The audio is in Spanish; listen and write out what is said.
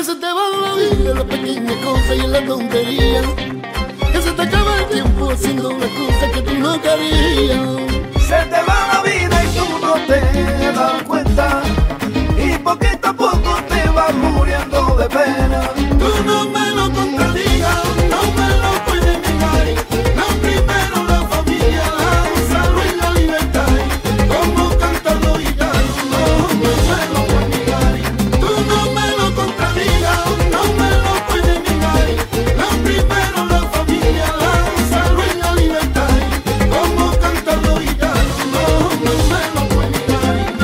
se te va la vida en las pequeñas cosas y en la tontería. Que se te acaba el tiempo haciendo una cosa que tú no querías. Se te va la vida y tú no te